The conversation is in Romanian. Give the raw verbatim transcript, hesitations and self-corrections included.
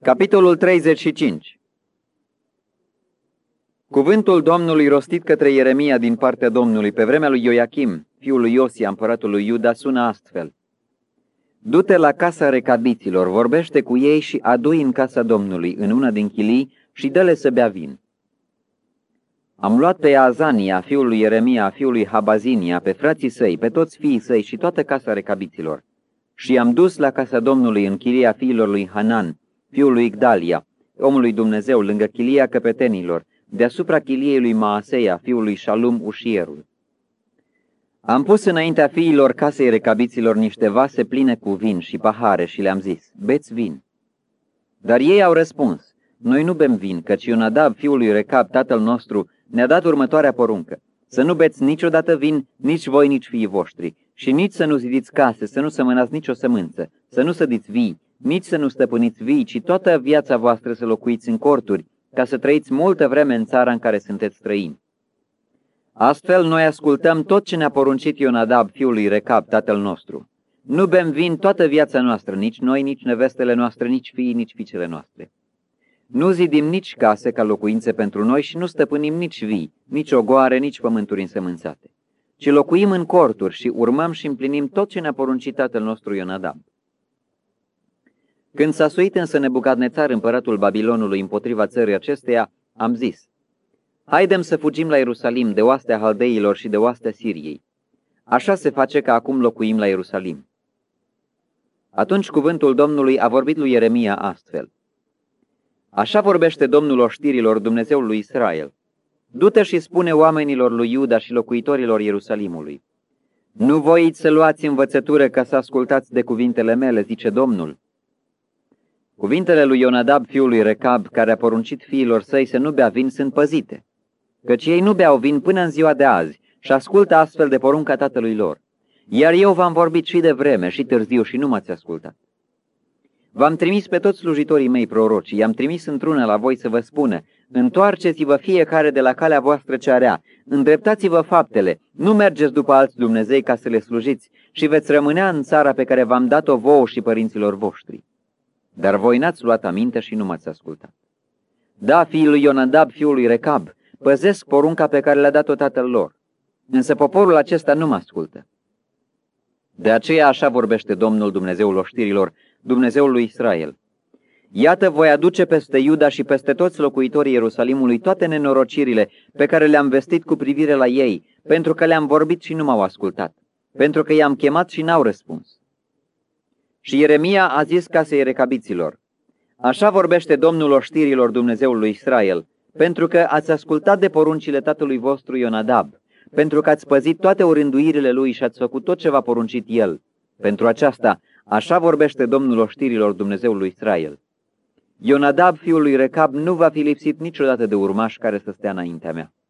Capitolul treizeci și cinci. Cuvântul Domnului rostit către Ieremia din partea Domnului pe vremea lui Ioachim, fiul lui Iosia, împăratul lui Iuda, sună astfel. Du-te la casa recabiților, vorbește cu ei și adu-i în casa Domnului, în una din chilii, și dă-le să bea vin. Am luat pe Azania, fiul lui Ieremia, fiul lui Habazinia, pe frații săi, pe toți fiii săi și toată casa recabiților, și i-am dus la casa Domnului în chilia fiilor lui Hanan, fiul lui Igdalia, omul lui Dumnezeu, lângă chilia căpetenilor, deasupra chiliei lui Maaseia, fiul lui Shalum, ușierul. Am pus înaintea fiilor casei recabiților niște vase pline cu vin și pahare și le-am zis, beți vin. Dar ei au răspuns, noi nu bem vin, căci Ionadab, fiul lui Recab, tatăl nostru, ne-a dat următoarea poruncă, să nu beți niciodată vin, nici voi, nici fiii voștri, și nici să nu zidiți case, să nu sămânați nicio sămânță, să nu sădiți vii, nici să nu stăpâniți vii, ci toată viața voastră să locuiți în corturi, ca să trăiți multă vreme în țara în care sunteți străini. Astfel, noi ascultăm tot ce ne-a poruncit Ionadab, fiul lui Recab, tatăl nostru. Nu bem vin toată viața noastră, nici noi, nici nevestele noastre, nici fiii, nici fiicele noastre. Nu zidim nici case ca locuințe pentru noi și nu stăpânim nici vii, nici ogoare, nici pământuri însămânțate, ci locuim în corturi și urmăm și împlinim tot ce ne-a poruncit tatăl nostru Ionadab. Când s-a suit însă Nebucadnețar, împăratul Babilonului, împotriva țării acesteia, am zis, haidem să fugim la Ierusalim de oastea Haldeilor și de oastea Siriei. Așa se face că acum locuim la Ierusalim. Atunci cuvântul Domnului a vorbit lui Ieremia astfel. Așa vorbește Domnul oștirilor, Dumnezeul lui Israel. Du-te și spune oamenilor lui Iuda și locuitorilor Ierusalimului. Nu voiți să luați învățătură ca să ascultați de cuvintele mele, zice Domnul. Cuvintele lui Ionadab, fiul lui Recab, care a poruncit fiilor săi să nu bea vin, sunt păzite, căci ei nu beau vin până în ziua de azi și ascultă astfel de porunca tatălui lor. Iar eu v-am vorbit și de vreme și târziu și nu m-ați ascultat. V-am trimis pe toți slujitorii mei proroci, i-am trimis într-una la voi să vă spună, întoarceți-vă fiecare de la calea voastră cea rea, îndreptați-vă faptele, nu mergeți după alți Dumnezei ca să le slujiți și veți rămânea în țara pe care v-am dat-o vouă și părinților voștri. Dar voi n-ați luat aminte și nu m-ați ascultat. Da, fiul lui Ionadab, fiul lui Recab, păzesc porunca pe care le-a dat-o tatăl lor, însă poporul acesta nu mă ascultă. De aceea așa vorbește Domnul, Dumnezeul oștirilor, Dumnezeul lui Israel. Iată, voi aduce peste Iuda și peste toți locuitorii Ierusalimului toate nenorocirile pe care le-am vestit cu privire la ei, pentru că le-am vorbit și nu m-au ascultat, pentru că i-am chemat și n-au răspuns. Și Ieremia a zis casei recabiților, așa vorbește Domnul oștirilor, Dumnezeul lui Israel, pentru că ați ascultat de poruncile tatălui vostru Ionadab, pentru că ați păzit toate orânduirile lui și ați făcut tot ce v-a poruncit el. Pentru aceasta, așa vorbește Domnul oștirilor, Dumnezeul lui Israel. Ionadab, fiul lui Recab, nu va fi lipsit niciodată de urmași care să stea înaintea mea.